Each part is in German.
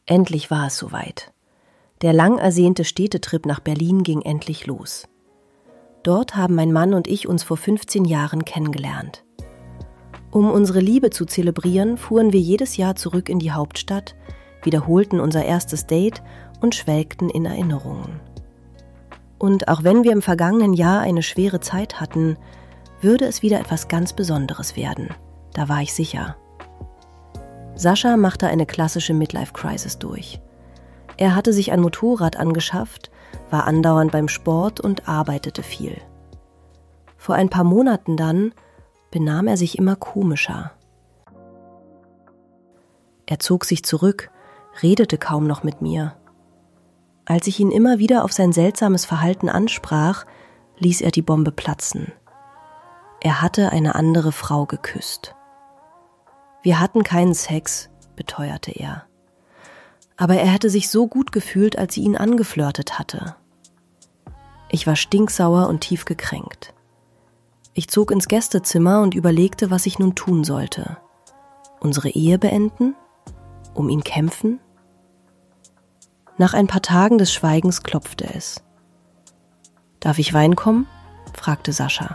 Endlich war es soweit. Der lang ersehnte Städtetrip nach Berlin ging endlich los. Dort haben mein Mann und ich uns vor 15 Jahren kennengelernt. Um unsere Liebe zu zelebrieren, fuhren wir jedes Jahr zurück in die Hauptstadt, wiederholten unser erstes Date und schwelgten in Erinnerungen. Und auch wenn wir im vergangenen Jahr eine schwere Zeit hatten, würde es wieder etwas ganz Besonderes werden. Da war ich sicher. Sascha machte eine klassische Midlife-Crisis durch. Er hatte sich ein Motorrad angeschafft, war andauernd beim Sport und arbeitete viel. Vor ein paar Monaten dann benahm er sich immer komischer. Er zog sich zurück, redete kaum noch mit mir. Als ich ihn immer wieder auf sein seltsames Verhalten ansprach, ließ er die Bombe platzen. Er hatte eine andere Frau geküsst. Wir hatten keinen Sex, beteuerte er. Aber er hätte sich so gut gefühlt, als sie ihn angeflirtet hatte. Ich war stinksauer und tief gekränkt. Ich zog ins Gästezimmer und überlegte, was ich nun tun sollte. Unsere Ehe beenden? Um ihn kämpfen? Nach ein paar Tagen des Schweigens klopfte es. »Darf ich reinkommen?« fragte Sascha.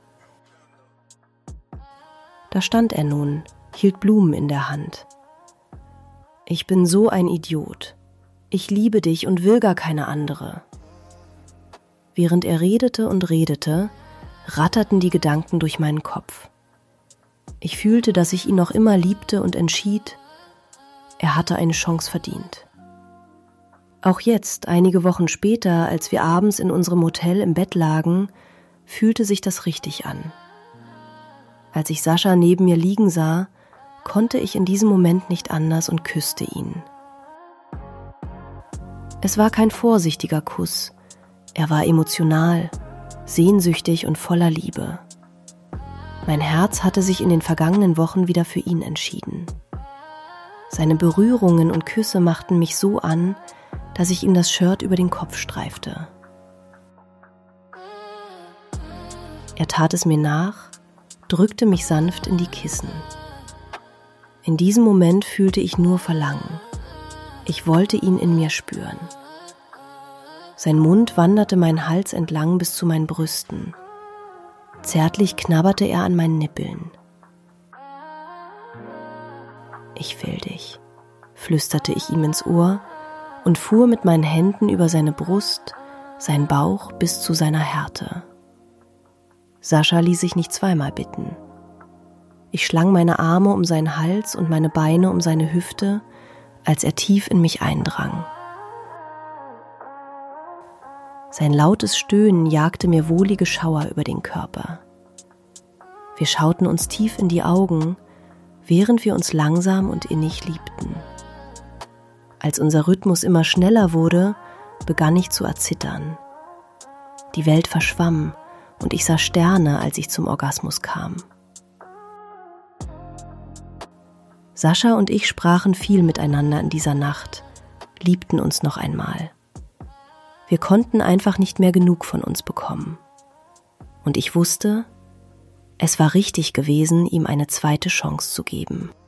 Da stand er nun, hielt Blumen in der Hand. »Ich bin so ein Idiot. Ich liebe dich und will gar keine andere.« Während er redete und redete, ratterten die Gedanken durch meinen Kopf. Ich fühlte, dass ich ihn noch immer liebte und entschied, er hatte eine Chance verdient. Auch jetzt, einige Wochen später, als wir abends in unserem Hotel im Bett lagen, fühlte sich das richtig an. Als ich Sascha neben mir liegen sah, konnte ich in diesem Moment nicht anders und küsste ihn. Es war kein vorsichtiger Kuss, er war emotional, sehnsüchtig und voller Liebe. Mein Herz hatte sich in den vergangenen Wochen wieder für ihn entschieden. Seine Berührungen und Küsse machten mich so an, dass ich ihm das Shirt über den Kopf streifte. Er tat es mir nach, drückte mich sanft in die Kissen. In diesem Moment fühlte ich nur Verlangen. Ich wollte ihn in mir spüren. Sein Mund wanderte meinen Hals entlang bis zu meinen Brüsten. Zärtlich knabberte er an meinen Nippeln. »Ich will dich«, flüsterte ich ihm ins Ohr und fuhr mit meinen Händen über seine Brust, seinen Bauch bis zu seiner Härte. Sascha ließ sich nicht zweimal bitten. Ich schlang meine Arme um seinen Hals und meine Beine um seine Hüfte, als er tief in mich eindrang. Sein lautes Stöhnen jagte mir wohlige Schauer über den Körper. Wir schauten uns tief in die Augen, während wir uns langsam und innig liebten. Als unser Rhythmus immer schneller wurde, begann ich zu erzittern. Die Welt verschwamm und ich sah Sterne, als ich zum Orgasmus kam. Sascha und ich sprachen viel miteinander in dieser Nacht, liebten uns noch einmal. Wir konnten einfach nicht mehr genug von uns bekommen. Und ich wusste, es war richtig gewesen, ihm eine zweite Chance zu geben.